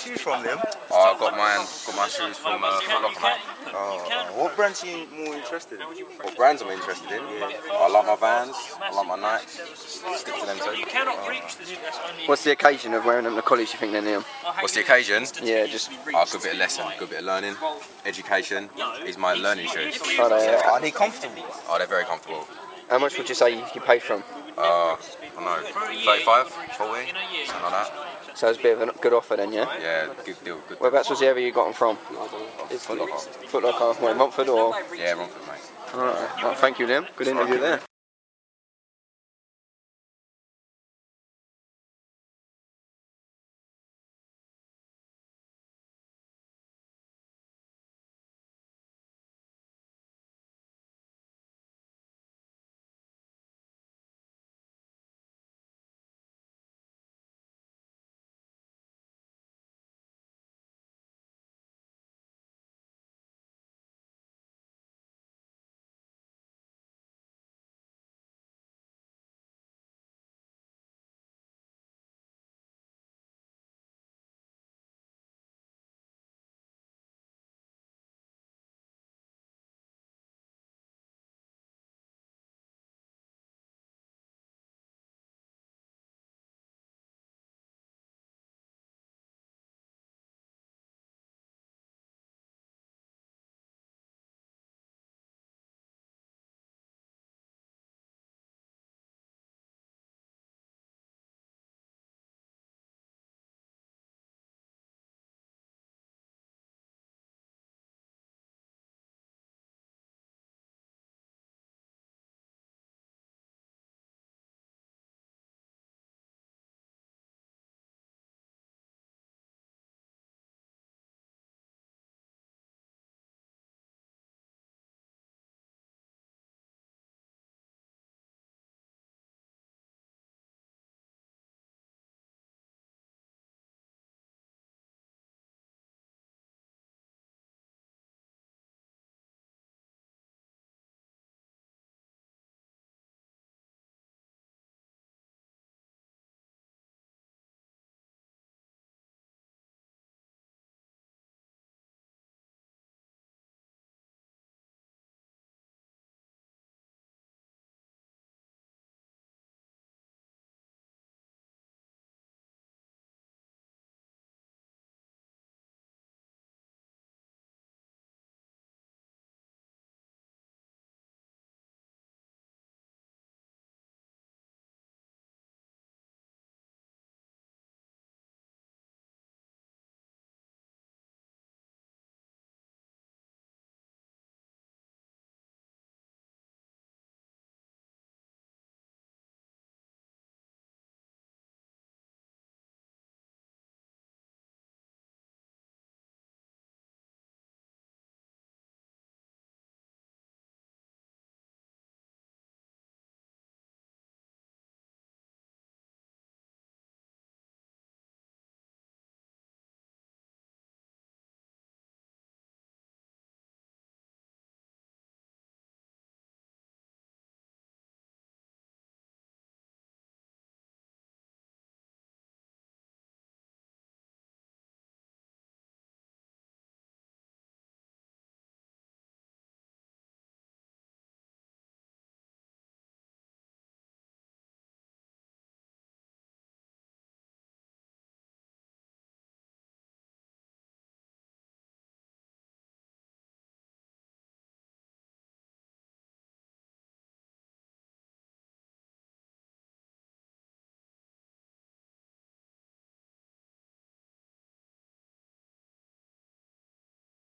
shoes from them? I got my shoes from Foot Locker, mate. What brands are you more interested in? What brands I'm interested in? I like my Vans, I like my Nikes. Stick to them too. What's the occasion of wearing them to college, you think, then, Liam? What's the occasion? Yeah, just... A good bit of lesson, good bit of learning. Education is my learning shoes. Are they comfortable? Oh, they're very comfortable. How much would you say you paid for them? I don't know, 35, 40, something like that. So it's a bit of a good offer then, yeah? Yeah, good deal, good deal. Whereabouts was the area you got them from? Foot Locker. Foot Locker, where, Montford or...? Yeah, Romford, mate. Alright, well, thank you, Liam. Good interview there.